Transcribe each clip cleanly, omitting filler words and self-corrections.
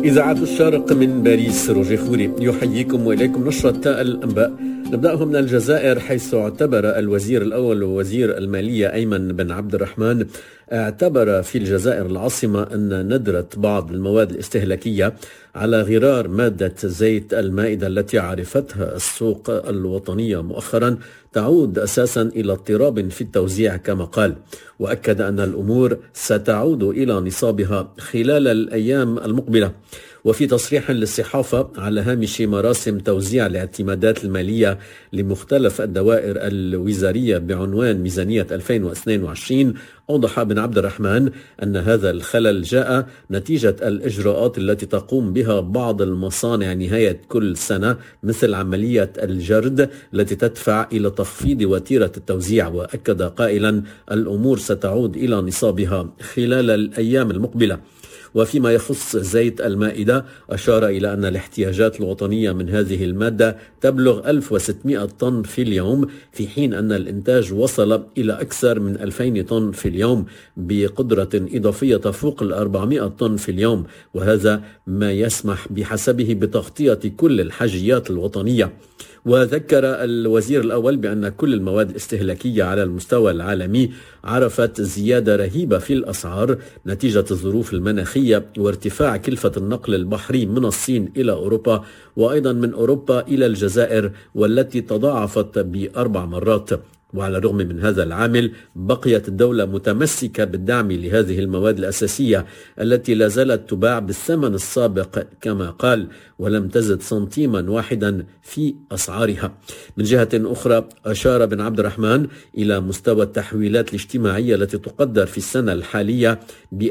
إذاعة الشارق من باريس، روجي خوري يحييكم وإليكم نشرة الأنباء. نبدأه من الجزائر، حيث اعتبر الوزير الأول ووزير المالية أيمن بن عبد الرحمن اعتبر في الجزائر العاصمة أن ندرة بعض المواد الاستهلاكية على غرار مادة زيت المائدة التي عرفتها السوق الوطنية مؤخرا تعود أساسا إلى اضطراب في التوزيع كما قال، وأكد أن الأمور ستعود إلى نصابها خلال الأيام المقبلة. وفي تصريح للصحافة على هامش مراسم توزيع الاعتمادات المالية لمختلف الدوائر الوزارية بعنوان ميزانية 2022، أوضح بن عبد الرحمن أن هذا الخلل جاء نتيجة الإجراءات التي تقوم بها بعض المصانع نهاية كل سنة، مثل عملية الجرد التي تدفع إلى تخفيض وتيرة التوزيع. وأكد قائلا الأمور ستعود إلى نصابها خلال الأيام المقبلة. وفيما يخص زيت المائدة، أشار إلى أن الاحتياجات الوطنية من هذه المادة تبلغ 1600 طن في اليوم، في حين أن الإنتاج وصل إلى أكثر من 2000 طن في اليوم بقدرة إضافية تفوق 400 طن في اليوم، وهذا ما يسمح بحسبه بتغطية كل الحاجيات الوطنية. وذكر الوزير الأول بأن كل المواد الاستهلاكية على المستوى العالمي عرفت زيادة رهيبة في الأسعار نتيجة الظروف المناخية وارتفاع كلفة النقل البحري من الصين إلى أوروبا، وأيضا من أوروبا إلى الجزائر، والتي تضاعفت ب4 مرات. وعلى الرغم من هذا العامل بقيت الدولة متمسكة بالدعم لهذه المواد الأساسية التي لا زالت تباع بالثمن السابق كما قال، ولم تزد سنتيما واحدا في أسعارها. من جهة أخرى، أشار بن عبد الرحمن إلى مستوى التحويلات الاجتماعية التي تقدر في السنة الحالية ب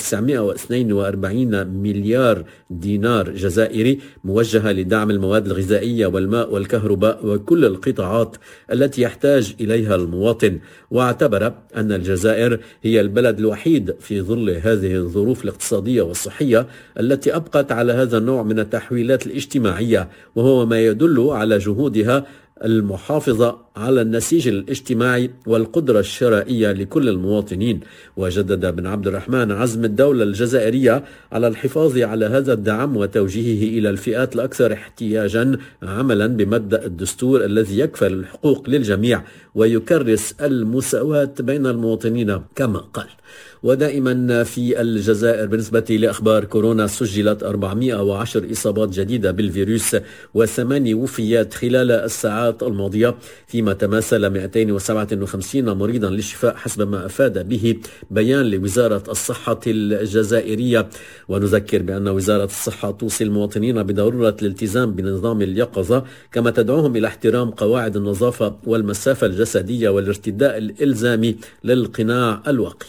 1942 مليار دينار جزائري، موجهة لدعم المواد الغذائية والماء والكهرباء وكل القطاعات التي يحتاج إليها المواطن. واعتبر أن الجزائر هي البلد الوحيد في ظل هذه الظروف الاقتصادية والصحية التي أبقت على هذا النوع من التحويلات الاجتماعية، وهو ما يدل على جهودها المحافظة على النسيج الاجتماعي والقدرة الشرائية لكل المواطنين. وجدد بن عبد الرحمن عزم الدولة الجزائرية على الحفاظ على هذا الدعم وتوجيهه إلى الفئات الأكثر احتياجا، عملا بمبدأ الدستور الذي يكفل الحقوق للجميع ويكرس المساواة بين المواطنين كما قال. ودائما في الجزائر، بالنسبة لأخبار كورونا، سجلت 410 إصابات جديدة بالفيروس و8 وفيات خلال الساعات الماضية، فيما تماثل 257 مريضا للشفاء حسب ما أفاد به بيان لوزارة الصحة الجزائرية. ونذكر بأن وزارة الصحة توصي المواطنين بضرورة الالتزام بنظام اليقظة، كما تدعوهم إلى احترام قواعد النظافة والمسافة الجسدية والارتداء الإلزامي للقناع الواقي.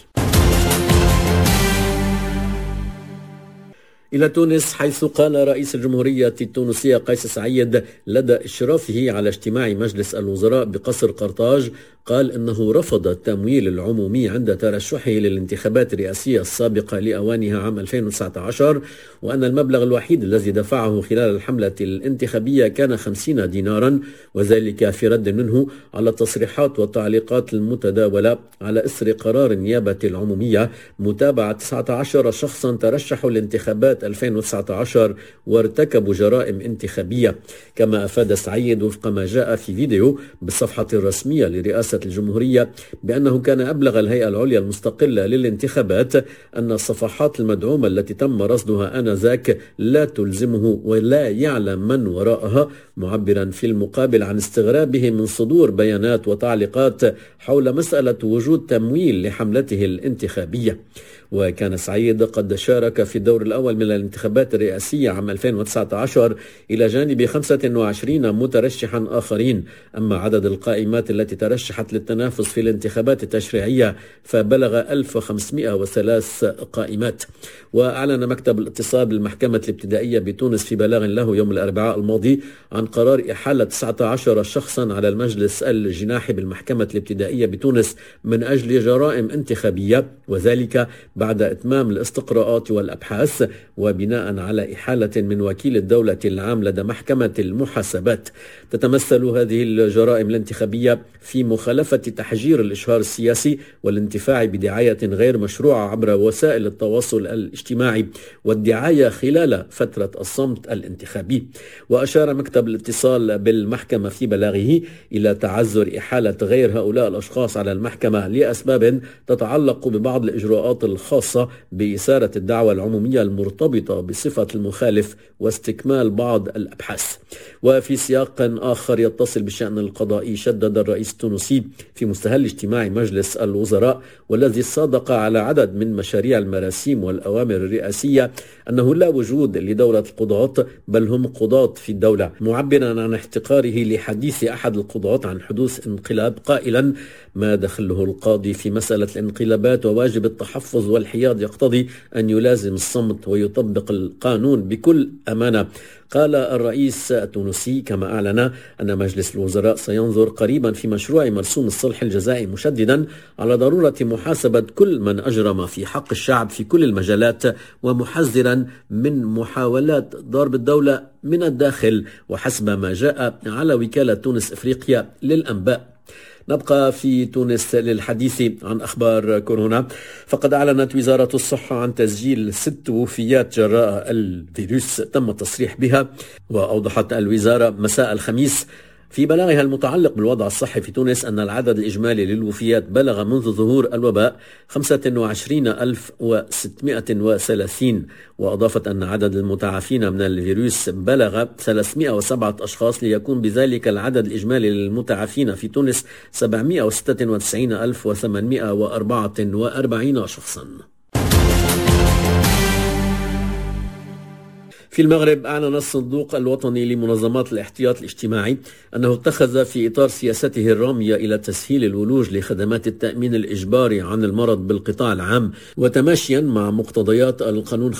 إلى تونس، حيث قال رئيس الجمهورية التونسية قيس سعيد لدى إشرافه على اجتماع مجلس الوزراء بقصر قرطاج، قال إنه رفض التمويل العمومي عند ترشحه للانتخابات الرئاسية السابقة لأوانها عام 2019، وأن المبلغ الوحيد الذي دفعه خلال الحملة الانتخابية كان 50 دينارا، وذلك في رد منه على التصريحات والتعليقات المتداولة على إثر قرار النيابة العمومية متابعة 19 شخصا ترشحوا لانتخابات 2019 وارتكبوا جرائم انتخابية. كما أفاد سعيد وفق ما جاء في فيديو بالصفحة الرسمية لرئاسة الجمهورية بأنه كان أبلغ الهيئة العليا المستقلة للانتخابات أن الصفحات المدعومة التي تم رصدها آنذاك لا تلزمه ولا يعلم من وراءها، معبرا في المقابل عن استغرابه من صدور بيانات وتعليقات حول مسألة وجود تمويل لحملته الانتخابية. وكان سعيد قد شارك في الدور الأول من الانتخابات الرئاسية عام 2019 إلى جانب 25 مترشحا آخرين. أما عدد القائمات التي ترشحت للتنافس في الانتخابات التشريعية فبلغ 1503 قائمات. وأعلن مكتب الاتصال بالمحكمة الابتدائية بتونس في بلاغ له يوم الأربعاء الماضي عن قرار إحالة 19 شخصا على المجلس الجناحي بالمحكمة الابتدائية بتونس من أجل جرائم انتخابية، وذلك بعد إتمام الاستقراءات والأبحاث وبناء على إحالة من وكيل الدولة العام لدى محكمة المحاسبات. تتمثل هذه الجرائم الانتخابية في مخالفة تحجير الإشهار السياسي والانتفاع بدعاية غير مشروعة عبر وسائل التواصل الاجتماعي والدعاية خلال فترة الصمت الانتخابي. وأشار مكتب الاتصال بالمحكمة في بلاغه إلى تعذر إحالة غير هؤلاء الأشخاص على المحكمة لأسباب تتعلق ببعض الإجراءات الخاصة بإثارة الدعوى العمومية المرتبطة بصفة المخالف واستكمال بعض الأبحاث. وفي سياق آخر يتصل بالشأن القضائي، شدد الرئيس التونسي في مستهل اجتماع مجلس الوزراء والذي صادق على عدد من مشاريع المراسيم والأوامر الرئاسية أنه لا وجود لدولة القضاة بل هم قضاة في الدولة، معبرا عن احتقاره لحديث أحد القضاة عن حدوث انقلاب، قائلا: ما دخله القاضي في مسألة الانقلابات، وواجب التحفظ والحياد يقتضي أن يلازم الصمت ويطبق القانون بكل أمانة. قال الرئيس التونسي كما أعلن أن مجلس الوزراء سينظر قريبا في مشروع مرسوم الصلح الجزائي، مشددا على ضرورة محاسبة كل من أجرم في حق الشعب في كل المجالات، ومحذرا من محاولات ضرب الدولة من الداخل، وحسب ما جاء على وكالة تونس إفريقيا للأنباء. نبقى في تونس للحديث عن أخبار كورونا، فقد أعلنت وزارة الصحة عن تسجيل 6 وفيات جراء الفيروس تم التصريح بها. وأوضحت الوزارة مساء الخميس في بلاغها المتعلق بالوضع الصحي في تونس أن العدد الإجمالي للوفيات بلغ منذ ظهور الوباء 25630، وأضافت أن عدد المتعافين من الفيروس بلغ 307 أشخاص، ليكون بذلك العدد الإجمالي للمتعافين في تونس 796,844 شخصا. في المغرب أعلن الصندوق الوطني لمنظمات الاحتياط الاجتماعي أنه اتخذ في إطار سياسته الرامية إلى تسهيل الولوج لخدمات التأمين الإجباري عن المرض بالقطاع العام، وتماشيا مع مقتضيات القانون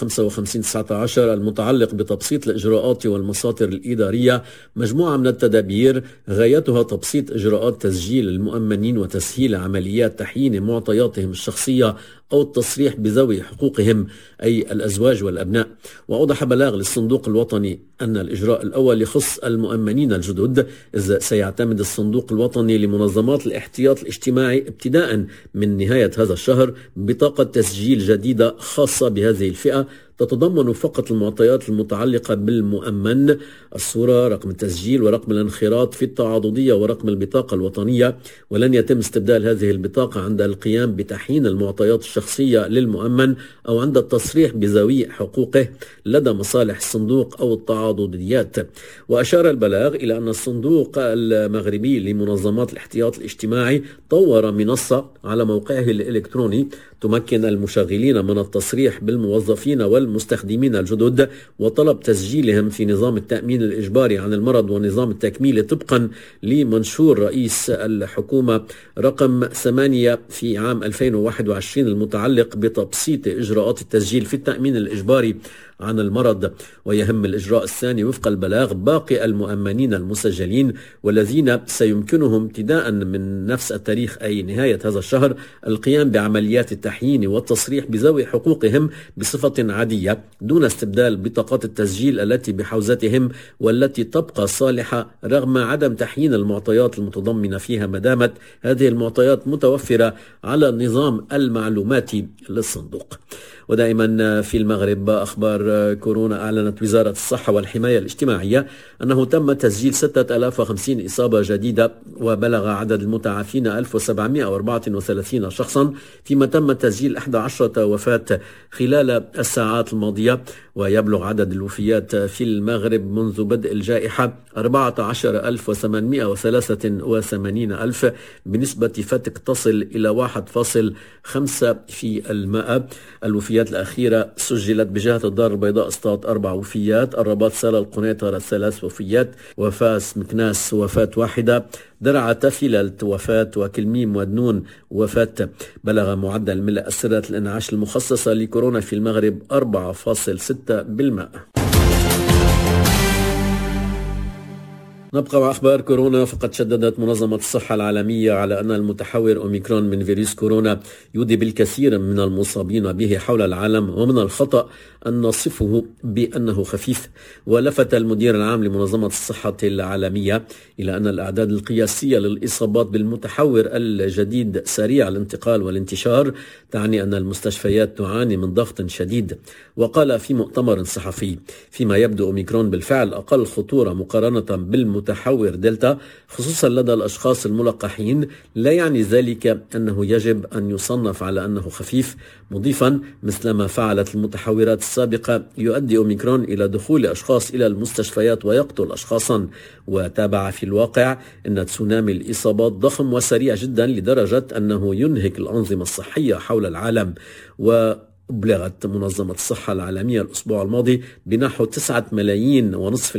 55/19 المتعلق بتبسيط الإجراءات والمساطر الإدارية، مجموعة من التدابير غايتها تبسيط إجراءات تسجيل المؤمنين وتسهيل عمليات تحيين معطياتهم الشخصية أو التصريح بذوي حقوقهم، أي الأزواج والأبناء. وأوضح بلاغ للصندوق الوطني أن الإجراء الأول يخص المؤمنين الجدد، إذ سيعتمد الصندوق الوطني لمنظمات الاحتياط الاجتماعي ابتداء من نهاية هذا الشهر بطاقة تسجيل جديدة خاصة بهذه الفئة، تتضمن فقط المعطيات المتعلقة بالمؤمن: الصورة، رقم التسجيل، ورقم الانخراط في التعاضدية، ورقم البطاقة الوطنية. ولن يتم استبدال هذه البطاقة عند القيام بتحيين المعطيات الشخصية للمؤمن أو عند التصريح بذوي حقوقه لدى مصالح الصندوق أو التعاضديات. وأشار البلاغ إلى أن الصندوق المغربي لمنظمات الاحتياط الاجتماعي طور منصة على موقعه الإلكتروني تمكن المشغلين من التصريح بالموظفين والمستخدمين الجدد وطلب تسجيلهم في نظام التأمين الإجباري عن المرض ونظام التكميل، طبقا لمنشور رئيس الحكومة رقم 8 في عام 2021 المتعلق بتبسيط إجراءات التسجيل في التأمين الإجباري عن المرض. ويهم الإجراء الثاني وفق البلاغ باقي المؤمنين المسجلين والذين سيمكنهم ابتداء من نفس التاريخ أي نهاية هذا الشهر القيام بعمليات التحيين والتصريح بذوي حقوقهم بصفة عادية دون استبدال بطاقات التسجيل التي بحوزتهم والتي تبقى صالحة رغم عدم تحيين المعطيات المتضمنة فيها، ما دامت هذه المعطيات متوفرة على النظام المعلوماتي للصندوق. ودائما في المغرب أخبار كورونا، أعلنت وزارة الصحة والحماية الاجتماعية أنه تم تسجيل 6050 إصابة جديدة، وبلغ عدد المتعافين 1734 شخصا، فيما تم تسجيل 11 وفاة خلال الساعات الماضية. ويبلغ عدد الوفيات في المغرب منذ بدء الجائحة 14,883 بنسبة فتك تصل إلى 1.5%. الوفيات الأخيرة سجلت بجهة الدار البيضاء اسطات 4 وفيات، الرباط سلا القنيطرة 3 وفيات، وفاس مكناس وفاة واحدة، درعا تفللت وفاة، وكلميم ودنون وفاة. بلغ معدل ملء السدات الإنعاش المخصصة لكورونا في المغرب 4.6%. نبقى مع أخبار كورونا. فقد شددت منظمة الصحة العالمية على أن المتحور أوميكرون من فيروس كورونا يودي بالكثير من المصابين به حول العالم، ومن الخطأ أن نصفه بأنه خفيف. ولفت المدير العام لمنظمة الصحة العالمية إلى أن الأعداد القياسية للإصابات بالمتحور الجديد سريع الانتقال والانتشار تعني أن المستشفيات تعاني من ضغط شديد. وقال في مؤتمر صحفي: فيما يبدو أوميكرون بالفعل أقل خطورة مقارنة بالمتحور دلتا، خصوصا لدى الأشخاص الملقحين، لا يعني ذلك أنه يجب أن يصنف على أنه خفيف، مضيفا: مثلما فعلت المتحورات السابقة يؤدي أوميكرون إلى دخول أشخاص إلى المستشفيات ويقتل أشخاصا. وتابع: في الواقع أن تسونامي الإصابات ضخم وسريع جدا لدرجة أنه ينهك الأنظمة الصحية حول العالم. أبلغت منظمة الصحة العالمية الأسبوع الماضي بنحو 9.5 ملايين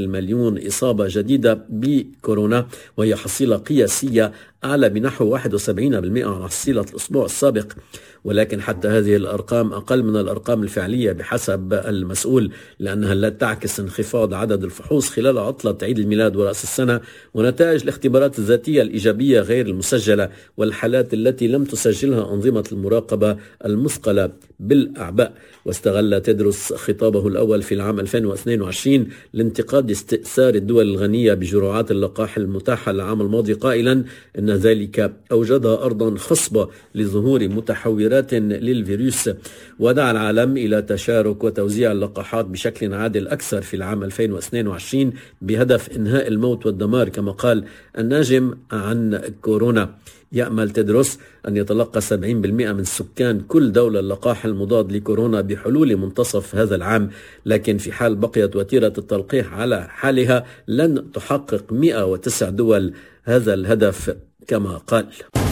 إصابة جديدة بكورونا، وهي حصيلة قياسية أعلى بنحو 71% عن حصيلة الأسبوع السابق. ولكن حتى هذه الأرقام أقل من الأرقام الفعلية بحسب المسؤول، لأنها لا تعكس انخفاض عدد الفحوص خلال عطلة عيد الميلاد ورأس السنة، ونتائج الاختبارات الذاتية الإيجابية غير المسجلة، والحالات التي لم تسجلها أنظمة المراقبة المثقلة بالأعباء. واستغل تدرس خطابه الأول في العام 2022 لانتقاد استئثار الدول الغنية بجرعات اللقاح المتاحة العام الماضي، قائلا إن ذلك أوجد أرضا خصبة لظهور متحورات للفيروس، ودعا العالم إلى تشارك وتوزيع اللقاحات بشكل عادل أكثر في العام 2022 بهدف إنهاء الموت والدمار، كما قال الناجم عن كورونا. يأمل تدرس أن يتلقى 70% من سكان كل دولة اللقاح المضاد لكورونا بحلول منتصف هذا العام، لكن في حال بقيت وتيرة التلقيح على حالها لن تحقق 109 دول هذا الهدف كما قال.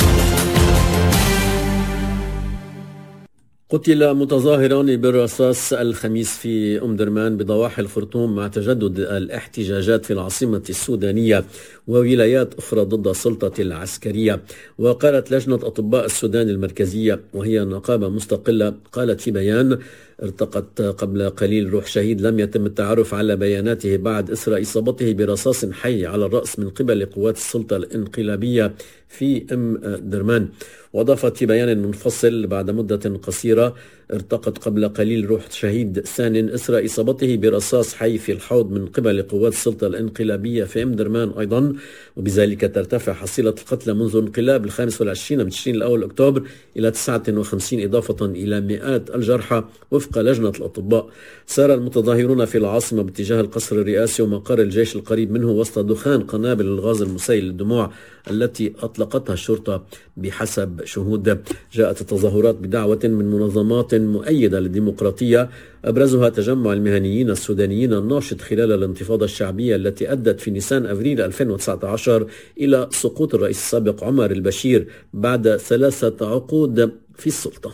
قتل متظاهران بالرصاص الخميس في أم درمان بضواحي الخرطوم مع تجدد الاحتجاجات في العاصمة السودانية وولايات أخرى ضد السلطة العسكرية. وقالت لجنة أطباء السودان المركزية، وهي نقابة مستقلة، قالت في بيان: ارتقت قبل قليل روح شهيد لم يتم التعرف على بياناته بعد إثر إصابته برصاص حي على الرأس من قبل قوات السلطة الانقلابية في أم درمان. وأضافت في بيان منفصل: بعد مدة قصيرة ارتقت قبل قليل روح شهيد ثان إثر إصابته برصاص حي في الحوض من قبل قوات السلطة الانقلابية في أم درمان أيضا، وبذلك ترتفع حصيلة القتلى منذ انقلاب 25 من تشرين الأول أكتوبر إلى 59، إضافة إلى مئات الجرحى وفق لجنة الأطباء. سار المتظاهرون في العاصمة باتجاه القصر الرئاسي ومقر الجيش القريب منه وسط دخان قنابل الغاز المسيل للدموع التي أطلقتها الشرطة بحسب شهود. جاءت التظاهرات بدعوة من منظمات مؤيدة للديمقراطية، أبرزها تجمع المهنيين السودانيين الناشط خلال الانتفاضة الشعبية التي أدت في نيسان أبريل 2019 إلى سقوط الرئيس السابق عمر البشير بعد 3 عقود في السلطة.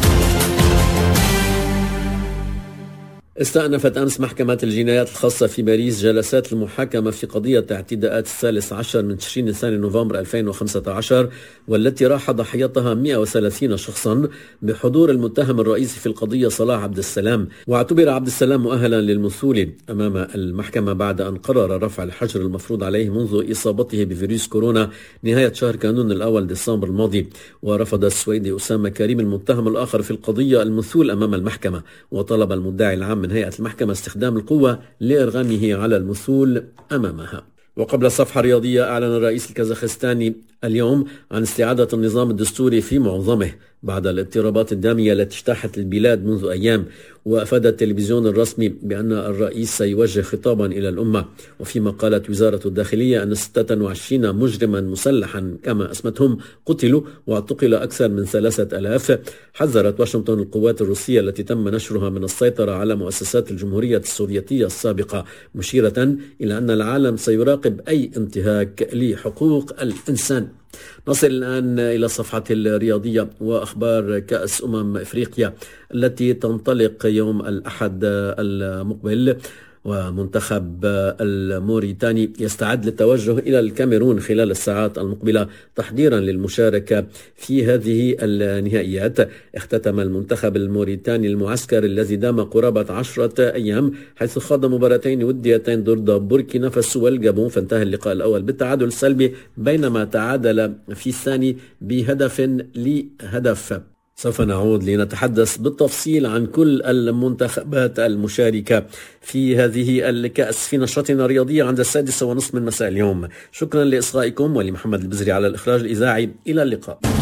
استأنفت أمس محكمة الجنايات الخاصة في باريس جلسات المحاكمة في قضية اعتداءات 13 من تشرين الثاني نوفمبر 2015، والتي راح ضحيتها 130 شخصا بحضور المتهم الرئيسي في القضية صلاح عبد السلام. واعتبر عبد السلام مؤهلا للمثول أمام المحكمة بعد أن قرر رفع الحجر المفروض عليه منذ إصابته بفيروس كورونا نهاية شهر كانون الأول ديسمبر الماضي. ورفض السويدي أسامة كريم المتهم الآخر في القضية المثول أمام المحكمة، وطلب المدعي العام من هيئة المحكمة استخدام القوة لإرغامه على المثول أمامها. وقبل الصفحة الرياضية، أعلن الرئيس الكازاخستاني اليوم عن استعادة النظام الدستوري في معظمه بعد الاضطرابات الدامية التي اجتاحت البلاد منذ أيام. وأفاد التلفزيون الرسمي بأن الرئيس سيوجه خطابا إلى الأمة. وفيما قالت وزارة الداخلية أن 26 مجرما مسلحا كما اسمتهم قتلوا واعتقل أكثر من 3000. حذرت واشنطن القوات الروسية التي تم نشرها من السيطرة على مؤسسات الجمهورية السوفيتية السابقة، مشيرة إلى أن العالم سيراقب أي انتهاك لحقوق الإنسان. نصل الآن إلى الصفحة الرياضية وأخبار كأس أمم إفريقيا التي تنطلق يوم الأحد المقبل. ومنتخب الموريتاني يستعد للتوجه إلى الكاميرون خلال الساعات المقبلة تحضيرا للمشاركة في هذه النهائيات. اختتم المنتخب الموريتاني المعسكر الذي دام قرابة 10 أيام، حيث خاض مباراتين وديتين ضد بوركينا فاسو والجابون، فانتهى اللقاء الأول بالتعادل السلبي بينما تعادل في الثاني بهدف لهدف. سوف نعود لنتحدث بالتفصيل عن كل المنتخبات المشاركة في هذه الكأس في نشرتنا الرياضية عند 6:30 من مساء اليوم. شكرا لإصغائكم، ولمحمد البزري على الإخراج الإذاعي. إلى اللقاء.